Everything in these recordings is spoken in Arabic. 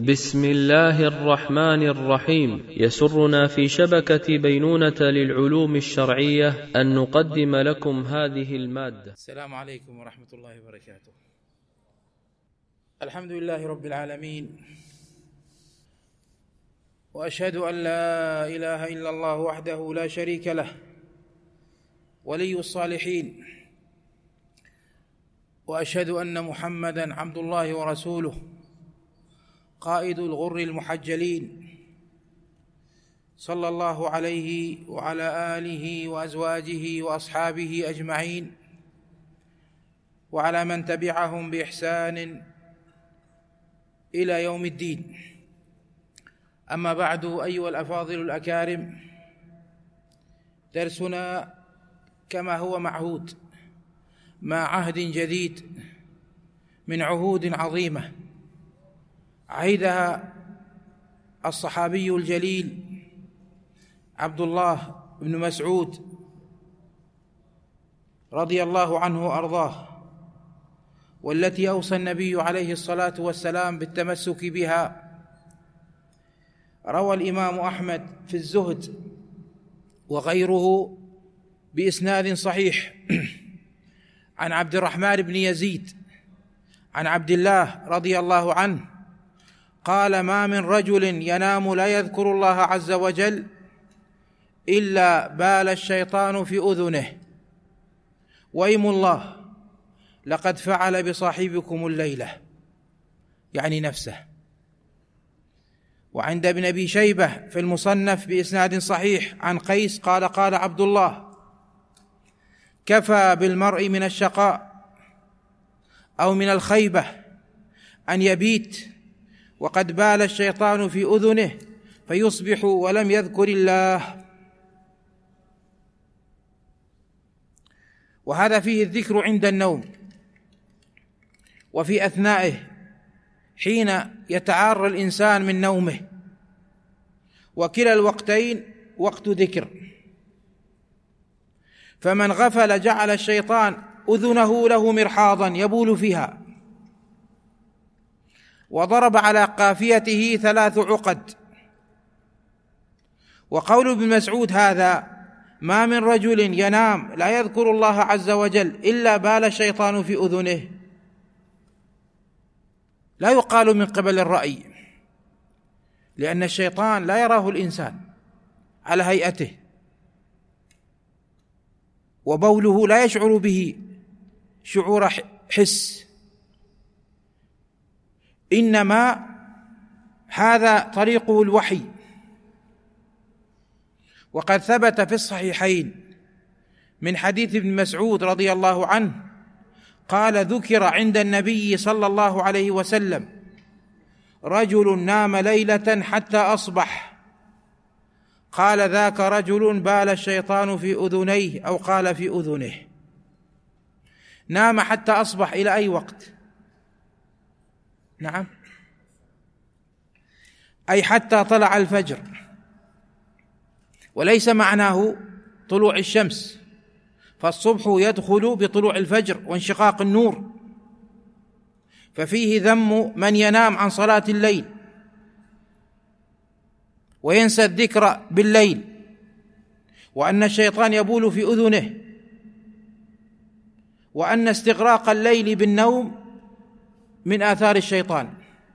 بسم الله الرحمن الرحيم. يسرنا في شبكة بينونة للعلوم الشرعية أن نقدم لكم هذه المادة. السلام عليكم ورحمة الله وبركاته. الحمد لله رب العالمين، وأشهد أن لا إله إلا الله وحده لا شريك له ولي الصالحين، وأشهد أن محمدًا عبد الله ورسوله قائد الغر المحجلين، صلى الله عليه وعلى آله وأزواجه وأصحابه أجمعين، وعلى من تبعهم بإحسان إلى يوم الدين. أما بعد، أيها الأفاضل الأكارم، درسنا كما هو معهود مع عهد جديد من عهود عظيمة عهدها الصحابي الجليل عبد الله بن مسعود رضي الله عنه وأرضاه، والتي أوصى النبي عليه الصلاة والسلام بالتمسك بها. روى الإمام أحمد في الزهد وغيره بإسناد صحيح عن عبد الرحمن بن يزيد عن عبد الله رضي الله عنه قال: ما من رجل ينام لا يذكر الله عز وجل إلا بال الشيطان في أذنه، وأيم الله لقد فعل بصاحبكم الليلة، يعني نفسه. وعند ابن أبي شيبة في المصنف بإسناد صحيح عن قيس قال: قال عبد الله: كفى بالمرء من الشقاء أو من الخيبة أن يبيت وقد بال الشيطان في أذنه فيصبح ولم يذكر الله. وهذا فيه الذكر عند النوم وفي أثنائه حين يتعار الإنسان من نومه، وكلا الوقتين وقت ذكر. فمن غفل جعل الشيطان أذنه له مرحاضا يبول فيها، وضرب على قافيته 3 عقد. وقول ابن مسعود هذا: ما من رجل ينام لا يذكر الله عز وجل إلا بال الشيطان في أذنه، لا يقال من قبل الرأي، لأن الشيطان لا يراه الإنسان على هيئته، وبوله لا يشعر به شعور حس، إنما هذا طريقه الوحي. وقد ثبت في الصحيحين من حديث ابن مسعود رضي الله عنه قال: ذكر عند النبي صلى الله عليه وسلم رجل نام ليلة حتى أصبح، قال: ذاك رجل بال الشيطان في أذنيه، أو قال في أذنه. نام حتى أصبح إلى أي وقت؟ نعم، أي حتى طلع الفجر، وليس معناه طلوع الشمس، فالصبح يدخل بطلوع الفجر وانشقاق النور، ففيه ذم من ينام عن صلاة الليل وينسى الذكر بالليل، وأن الشيطان يبول في أذنه، وأن استغراق الليل بالنوم من آثار الشيطان.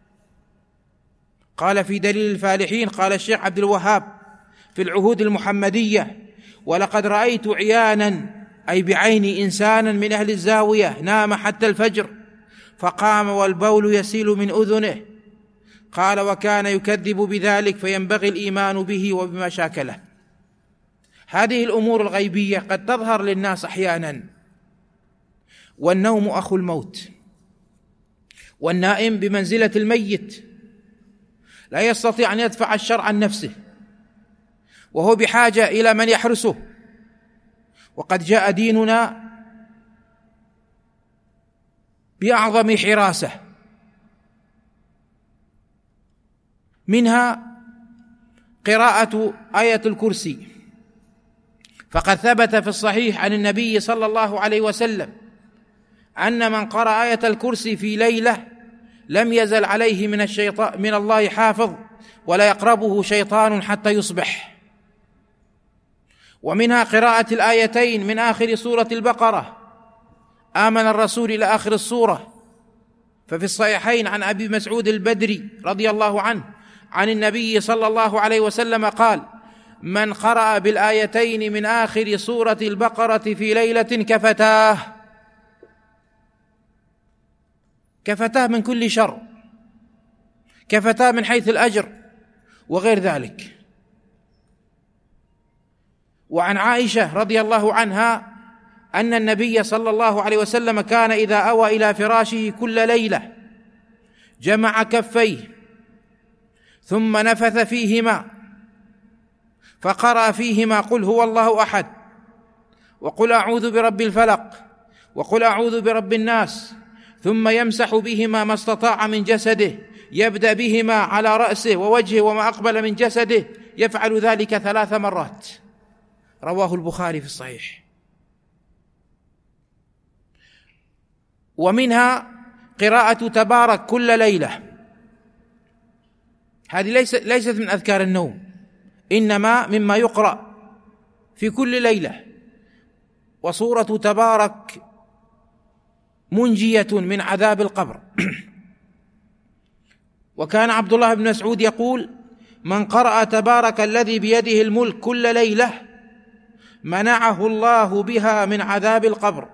قال في دليل الفالحين، قال الشيخ عبد الوهاب في العهود المحمدية: ولقد رأيت عيانا، أي بعيني، إنسانا من أهل الزاوية نام حتى الفجر فقام والبول يسيل من أذنه. قال: وكان يكذب بذلك، فينبغي الإيمان به وبما شاكله. هذه الأمور الغيبية قد تظهر للناس أحيانا، والنوم أخو الموت، والنائم بمنزلة الميت، لا يستطيع أن يدفع الشر عن نفسه، وهو بحاجة إلى من يحرسه. وقد جاء ديننا بأعظم حراسة، منها قراءة آية الكرسي، فقد ثبت في الصحيح عن النبي صلى الله عليه وسلم أن من قرأ آية الكرسي في ليلة لم يزل عليه من الله حافظ ولا يقربه شيطان حتى يصبح. ومنها قراءة الآيتين من آخر سورة البقرة، آمن الرسول إلى آخر السورة. ففي الصحيحين عن أبي مسعود البدري رضي الله عنه عن النبي صلى الله عليه وسلم قال: من قرأ بالآيتين من آخر سورة البقرة في ليلة كفتاه من كل شر، كفتاه من حيث الأجر وغير ذلك. وعن عائشة رضي الله عنها أن النبي صلى الله عليه وسلم كان إذا أوى إلى فراشه كل ليلة جمع كفيه ثم نفث فيهما فقرأ فيهما قل هو الله أحد، وقل أعوذ برب الفلق، وقل أعوذ برب الناس، ثم يمسح بهما ما استطاع من جسده، يبدأ بهما على رأسه ووجهه وما أقبل من جسده، يفعل ذلك 3 مرات. رواه البخاري في الصحيح. ومنها قراءة تبارك كل ليلة، هذه ليست من أذكار النوم، إنما مما يقرأ في كل ليلة. وسورة تبارك منجية من عذاب القبر. وكان عبد الله بن مسعود يقول: من قرأ تبارك الذي بيده الملك كل ليلة منعه الله بها من عذاب القبر.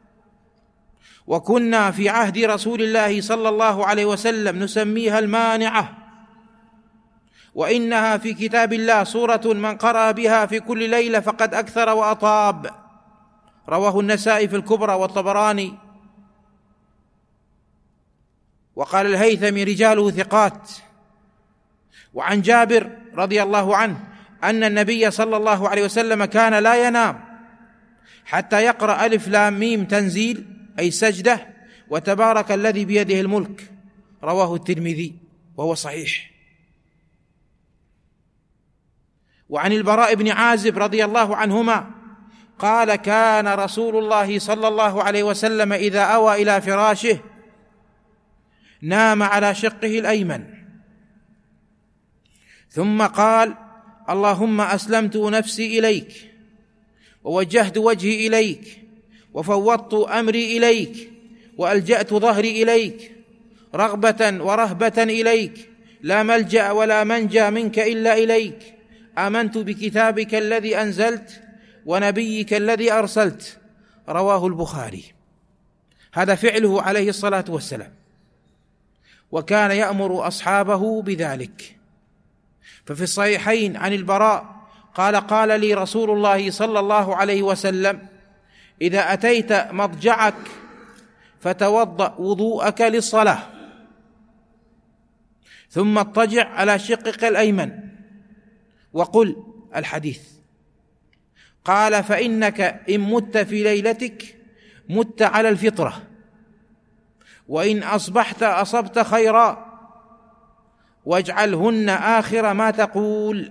وكنا في عهد رسول الله صلى الله عليه وسلم نسميها المانعة، وإنها في كتاب الله سورة من قرأ بها في كل ليلة فقد أكثر وأطاب. رواه النسائي في الكبرى والطبراني. وقال الهيثمي: رجاله ثقات. وعن جابر رضي الله عنه أن النبي صلى الله عليه وسلم كان لا ينام حتى يقرأ ألف لام ميم تنزيل أي سجدة، وتبارك الذي بيده الملك. رواه الترمذي وهو صحيح. وعن البراء بن عازب رضي الله عنهما قال: كان رسول الله صلى الله عليه وسلم إذا أوى إلى فراشه نام على شقه الأيمن، ثم قال: اللهم أسلمت نفسي إليك، ووجهت وجهي إليك، وفوضت أمري إليك، وألجأت ظهري إليك، رغبة ورهبة إليك، لا ملجأ ولا منجى منك إلا إليك. آمنت بكتابك الذي أنزلت ونبيك الذي أرسلت. رواه البخاري. هذا فعله عليه الصلاة والسلام، وكان يأمر أصحابه بذلك. ففي الصحيحين عن البراء قال: قال لي رسول الله صلى الله عليه وسلم: إذا أتيت مضجعك فتوضأ وضوءك للصلاة، ثم اضطجع على شقك الأيمن وقل الحديث. قال: فإنك إن مت في ليلتك مت على الفطرة، وإن أصبحت أصبت خيرا، واجعلهن آخر ما تقول.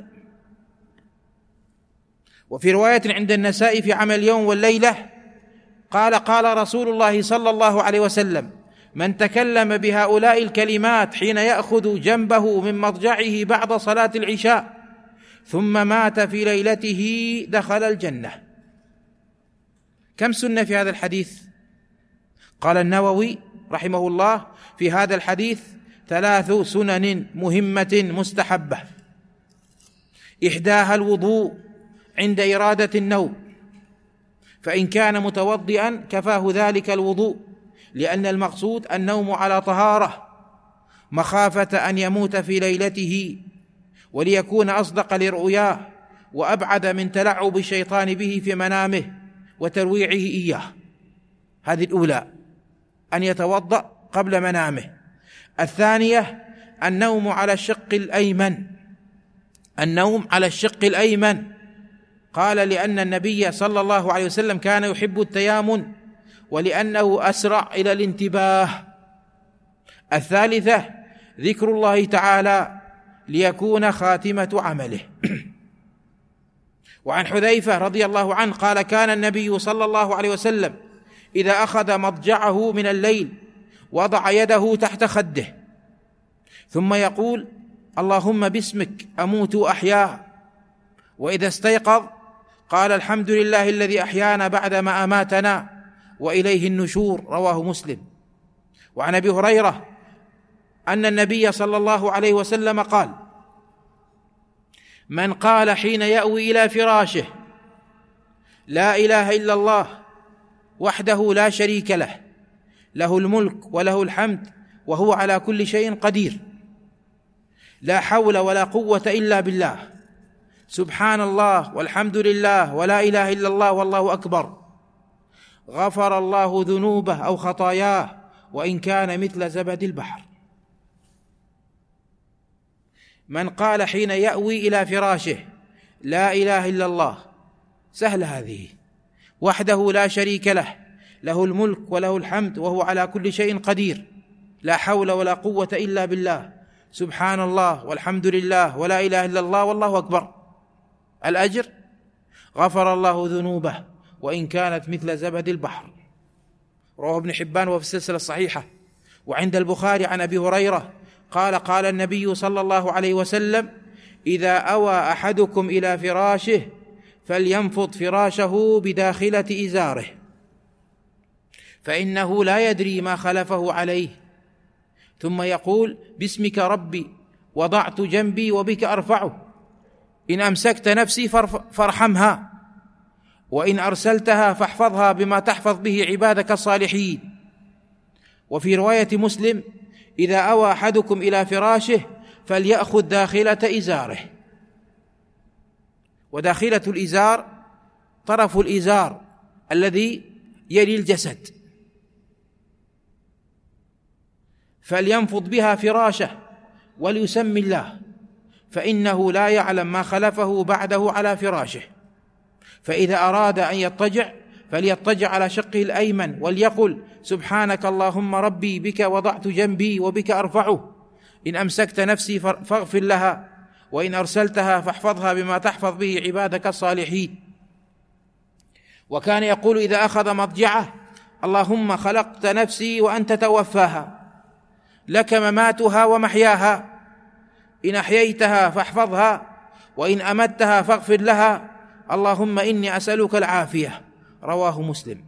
وفي رواية عند النسائي في عمل اليوم والليلة قال: قال رسول الله صلى الله عليه وسلم: من تكلم بهؤلاء الكلمات حين يأخذ جنبه من مضجعه بعد صلاة العشاء ثم مات في ليلته دخل الجنة. كم سنة في هذا الحديث؟ قال النووي رحمه الله: في هذا الحديث 3 سنن مهمة مستحبة. إحداها الوضوء عند إرادة النوم، فإن كان متوضئا كفاه ذلك الوضوء، لأن المقصود النوم على طهارة مخافة أن يموت في ليلته، وليكون أصدق لرؤياه وأبعد من تلعب الشيطان به في منامه وترويعه إياه. هذه الأولى، أن يتوضأ قبل منامه. الثانية النوم على الشق الأيمن، النوم على الشق الأيمن. قال: لأن النبي صلى الله عليه وسلم كان يحب التيامن، ولأنه أسرع إلى الانتباه. الثالثة ذكر الله تعالى ليكون خاتمة عمله. وعن حذيفة رضي الله عنه قال: كان النبي صلى الله عليه وسلم إذا أخذ مضجعه من الليل وضع يده تحت خده، ثم يقول: اللهم باسمك أموت وأحيا. وإذا استيقظ قال: الحمد لله الذي أحيانا بعدما أماتنا وإليه النشور. رواه مسلم. وعن أبي هريرة أن النبي صلى الله عليه وسلم قال: من قال حين يأوي إلى فراشه: لا إله إلا الله وحده لا شريك له، له الملك وله الحمد وهو على كل شيء قدير، لا حول ولا قوة إلا بالله، سبحان الله والحمد لله ولا إله إلا الله والله أكبر، غفر الله ذنوبه أو خطاياه وإن كان مثل زبد البحر. من قال حين يأوي إلى فراشه: لا إله إلا الله، سهل هذه، وحده لا شريك له، له الملك وله الحمد وهو على كل شيء قدير، لا حول ولا قوة إلا بالله، سبحان الله والحمد لله ولا إله إلا الله والله أكبر. الأجر: غفر الله ذنوبه وإن كانت مثل زبد البحر. رواه ابن حبان وفي السلسلة الصحيحة. وعند البخاري عن أبي هريرة قال: قال النبي صلى الله عليه وسلم: إذا أوى أحدكم إلى فراشه فلينفض فراشه بداخلة إزاره، فإنه لا يدري ما خلفه عليه، ثم يقول: باسمك ربي وضعت جنبي وبك أرفعه، إن أمسكت نفسي فارحمها، وإن أرسلتها فاحفظها بما تحفظ به عبادك الصالحين. وفي رواية مسلم: إذا أوى أحدكم إلى فراشه فليأخذ داخلة إزاره. وداخلة الإزار طرف الإزار الذي يلي الجسد، فلينفض بها فراشه وليسمي الله، فإنه لا يعلم ما خلفه بعده على فراشه. فإذا أراد أن يضطجع فليضطجع على شقه الأيمن وليقل: سبحانك اللهم ربي بك وضعت جنبي وبك أرفعه، إن أمسكت نفسي فاغفر لها، وإن أرسلتها فاحفظها بما تحفظ به عبادك الصالحين. وكان يقول إذا أخذ مضجعه: اللهم خلقت نفسي وأنت توفاها، لك مماتها ومحياها، إن أحييتها فاحفظها، وإن أمتها فاغفر لها، اللهم إني أسألك العافية. رواه مسلم.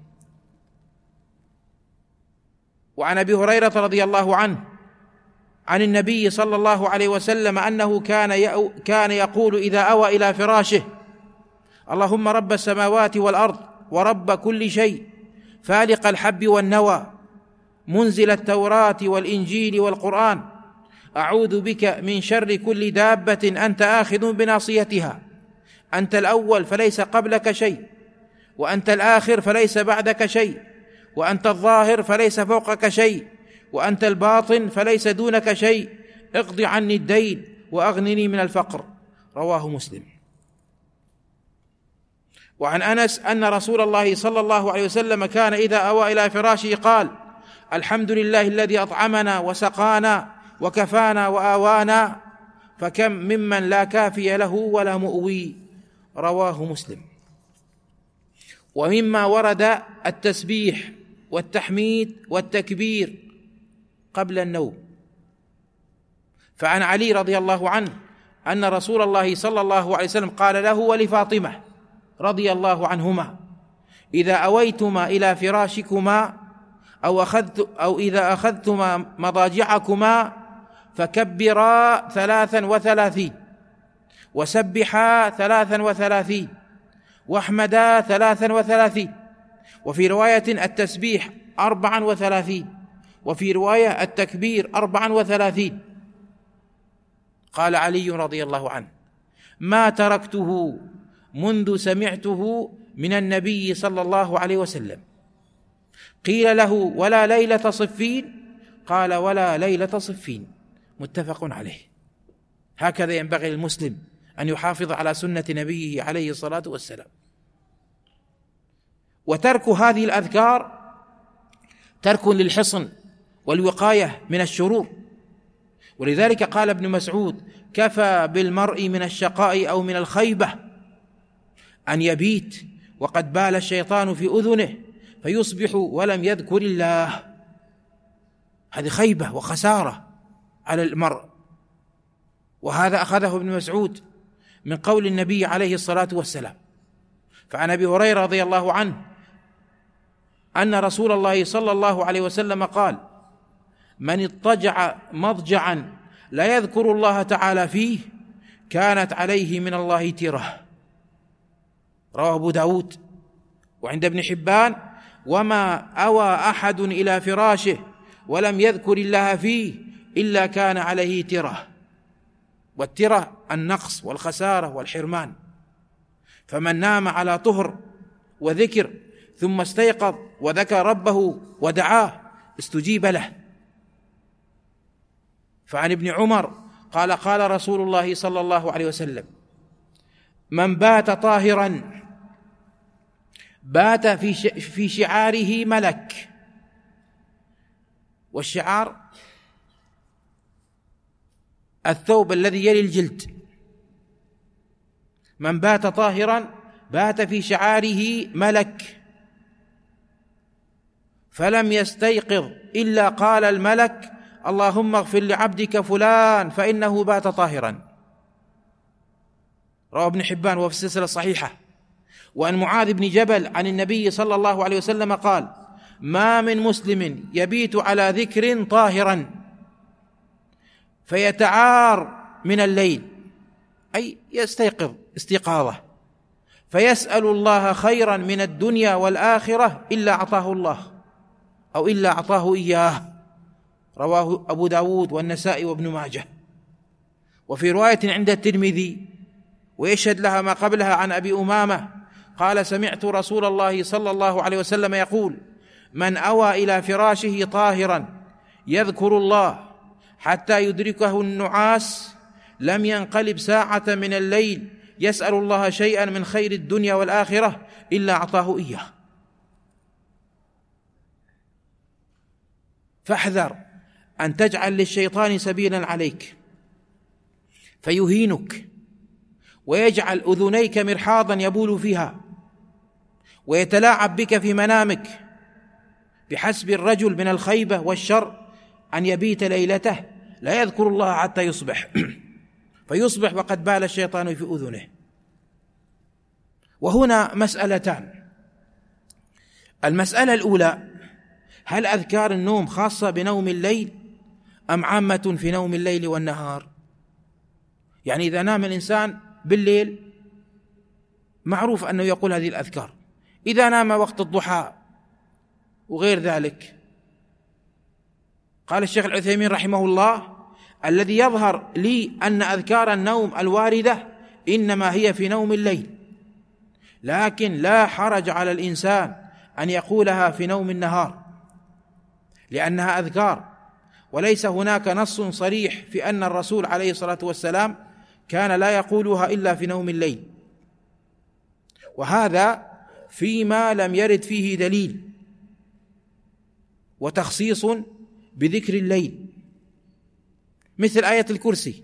وعن أبي هريرة رضي الله عنه عن النبي صلى الله عليه وسلم أنه كان يقول إذا أوى إلى فراشه: اللهم رب السماوات والأرض ورب كل شيء، فالق الحب والنوى، منزل التوراة والإنجيل والقرآن، أعوذ بك من شر كل دابة أنت آخذ بناصيتها، أنت الأول فليس قبلك شيء، وأنت الآخر فليس بعدك شيء، وأنت الظاهر فليس فوقك شيء، وأنت الباطن فليس دونك شيء، اقض عني الدين وأغنني من الفقر. رواه مسلم. وعن أنس أن رسول الله صلى الله عليه وسلم كان إذا أوى إلى فراشه قال: الحمد لله الذي أطعمنا وسقانا وكفانا وآوانا، فكم ممن لا كافي له ولا مؤوي. رواه مسلم. ومما ورد التسبيح والتحميد والتكبير قبل النوم. فعن علي رضي الله عنه أن رسول الله صلى الله عليه وسلم قال له ولفاطمة رضي الله عنهما: إذا أويتما إلى فراشكما أو إذا أخذتما مضاجعكما فكبرا 33، وسبحا 33، واحمدا 33، وفي رواية التسبيح 34، وفي رواية التكبير 34. قال علي رضي الله عنه: ما تركته منذ سمعته من النبي صلى الله عليه وسلم. قيل له: ولا ليلة صفين؟ قال: ولا ليلة صفين. متفق عليه. هكذا ينبغي للمسلم أن يحافظ على سنة نبيه عليه الصلاة والسلام. وترك هذه الأذكار ترك للحصن والوقاية من الشرور. ولذلك قال ابن مسعود: كفى بالمرء من الشقاء أو من الخيبة أن يبيت وقد بال الشيطان في أذنه فيصبح ولم يذكر الله. هذه خيبة وخسارة على المرء. وهذا أخذه ابن مسعود من قول النبي عليه الصلاة والسلام. فعن أبي هريرة رضي الله عنه أن رسول الله صلى الله عليه وسلم قال: من اضطجع مضجعا لا يذكر الله تعالى فيه كانت عليه من الله ترة. رواه أبو داود. وعند ابن حبان: وما أوى أحد إلى فراشه ولم يذكر الله فيه إلا كان عليه ترة. والترة النقص والخسارة والحرمان. فمن نام على طهر وذكر ثم استيقظ وذكر ربه ودعاه استجيب له. فعن ابن عمر قال: قال رسول الله صلى الله عليه وسلم: من بات طاهرا بات في شعاره ملك. والشعار الثوب الذي يلي الجلد. من بات طاهرا بات في شعاره ملك، فلم يستيقظ إلا قال الملك: اللهم اغفر لعبدك فلان فإنه بات طاهرا. رواه ابن حبان وفي السلسلة الصحيحة. وعن معاذ بن جبل عن النبي صلى الله عليه وسلم قال: ما من مسلم يبيت على ذكر طاهرا فيتعار من الليل، أي يستيقظ استيقاظه، فيسأل الله خيرا من الدنيا والآخرة إلا أعطاه الله أو إلا أعطاه إياه. رواه أبو داود والنسائي وابن ماجه. وفي رواية عند الترمذي ويشهد لها ما قبلها عن أبي أمامة قال: سمعت رسول الله صلى الله عليه وسلم يقول: من أوى إلى فراشه طاهرا يذكر الله حتى يدركه النعاس لم ينقلب ساعة من الليل يسأل الله شيئا من خير الدنيا والآخرة إلا أعطاه إياه. فاحذر أن تجعل للشيطان سبيلا عليك فيهينك ويجعل أذنيك مرحاضا يبول فيها ويتلاعب بك في منامك. بحسب الرجل من الخيبة والشر أن يبيت ليلته لا يذكر الله حتى يصبح فيصبح وقد بال الشيطان في أذنه. وهنا مسألتان. المسألة الأولى: هل أذكار النوم خاصة بنوم الليل أم عامة في نوم الليل والنهار؟ يعني إذا نام الإنسان بالليل معروف أنه يقول هذه الأذكار، إذا نام وقت الضحى وغير ذلك. قال الشيخ العثيمين رحمه الله: الذي يظهر لي أن أذكار النوم الواردة إنما هي في نوم الليل، لكن لا حرج على الإنسان أن يقولها في نوم النهار لأنها أذكار، وليس هناك نص صريح في أن الرسول عليه الصلاة والسلام كان لا يقولها إلا في نوم الليل، وهذا فيما لم يرد فيه دليل وتخصيص بذكر الليل، مثل آية الكرسي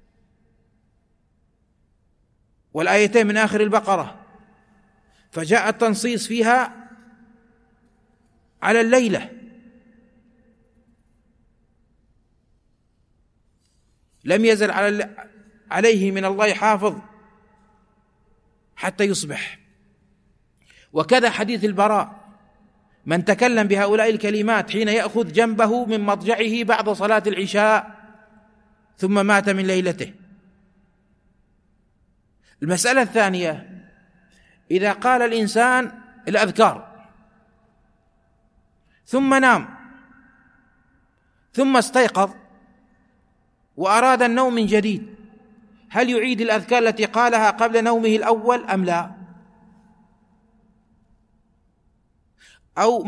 والآيتين من آخر البقرة، فجاء التنصيص فيها على الليلة، لم يزل عليه من الله حافظ حتى يصبح. وكذا حديث البراء: من تكلم بهؤلاء الكلمات حين يأخذ جنبه من مضجعه بعد صلاة العشاء ثم مات من ليلته. المسألة الثانية: إذا قال الإنسان الأذكار ثم نام ثم استيقظ وأراد النوم من جديد، هل يعيد الأذكار التي قالها قبل نومه الأول أم لا؟ أو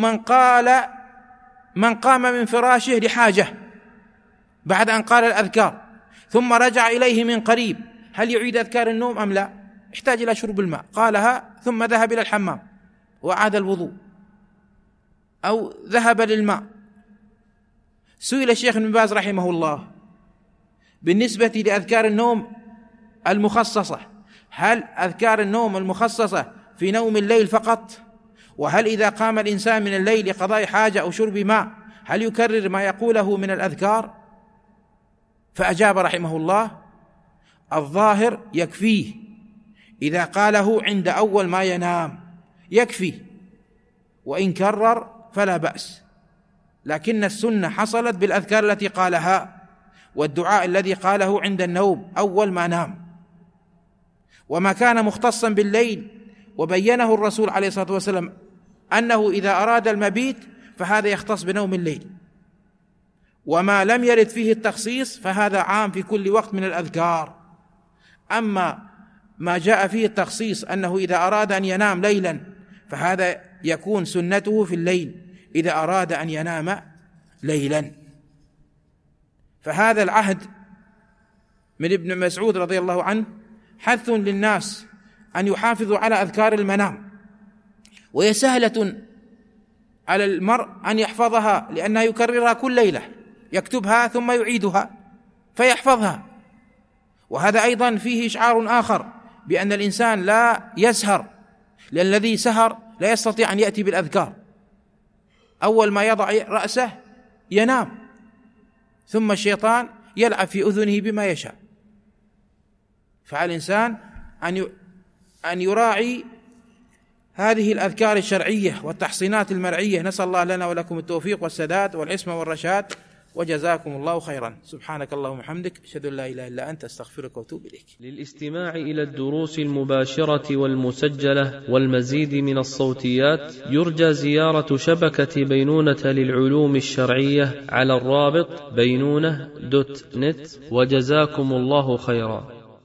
من قام من فراشه لحاجة بعد أن قال الأذكار ثم رجع إليه من قريب، هل يعيد أذكار النوم أم لا؟ يحتاج إلى شرب الماء، قالها ثم ذهب إلى الحمام وأعاد الوضوء أو ذهب للماء. سئل الشيخ ابن باز رحمه الله بالنسبة لأذكار النوم المخصصة: هل أذكار النوم المخصصة في نوم الليل فقط؟ وهل إذا قام الإنسان من الليل لقضاء حاجة أو شرب ماء هل يكرر ما يقوله من الأذكار؟ فأجاب رحمه الله: الظاهر يكفيه إذا قاله عند أول ما ينام، يكفي، وإن كرر فلا بأس، لكن السنة حصلت بالأذكار التي قالها والدعاء الذي قاله عند النوم أول ما نام. وما كان مختصا بالليل وبينه الرسول عليه الصلاة والسلام أنه إذا أراد المبيت فهذا يختص بنوم الليل، وما لم يرد فيه التخصيص فهذا عام في كل وقت من الأذكار. أما ما جاء فيه التخصيص أنه إذا أراد أن ينام ليلا فهذا يكون سنته في الليل إذا أراد أن ينام ليلا. فهذا العهد من ابن مسعود رضي الله عنه حث للناس أن يحافظوا على أذكار المنام، وهي سهلة على المرء أن يحفظها لأنها يكررها كل ليلة، يكتبها ثم يعيدها فيحفظها. وهذا أيضا فيه إشعار آخر بأن الإنسان لا يسهر، لأن الذي سهر لا يستطيع أن يأتي بالأذكار. أول ما يضع رأسه ينام، ثم الشيطان يلعب في أذنه بما يشاء. فعلى الإنسان أن يراعي هذه الأذكار الشرعية والتحصينات المرعية. نسأل الله لنا ولكم التوفيق والسداد والعصمة والرشاد، وجزاكم الله خيرا. سبحانك اللهم وبحمدك، أشهد أن لا إله إلا أنت، أستغفرك وأتوب إليك. للاستماع إلى الدروس المباشرة والمسجلة والمزيد من الصوتيات يرجى زيارة شبكة بينونة للعلوم الشرعية على الرابط بينونة.net، وجزاكم الله خيرا.